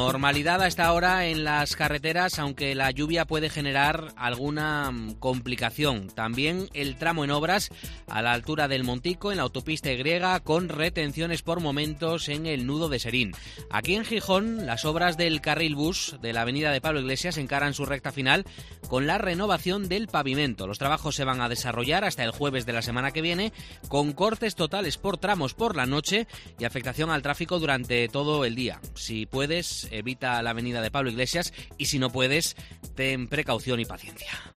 Normalidad a esta hora en las carreteras, aunque la lluvia puede generar alguna complicación. También el tramo en obras a la altura del Montico, en la autopista Y, con retenciones por momentos en el nudo de Serín. Aquí en Gijón, las obras del carril bus de la avenida de Pablo Iglesias encaran su recta final con la renovación del pavimento. Los trabajos se van a desarrollar hasta el jueves de la semana que viene, con cortes totales por tramos por la noche y afectación al tráfico durante todo el día. Si puedes, evita la avenida de Pablo Iglesias, y si no puedes, ten precaución y paciencia.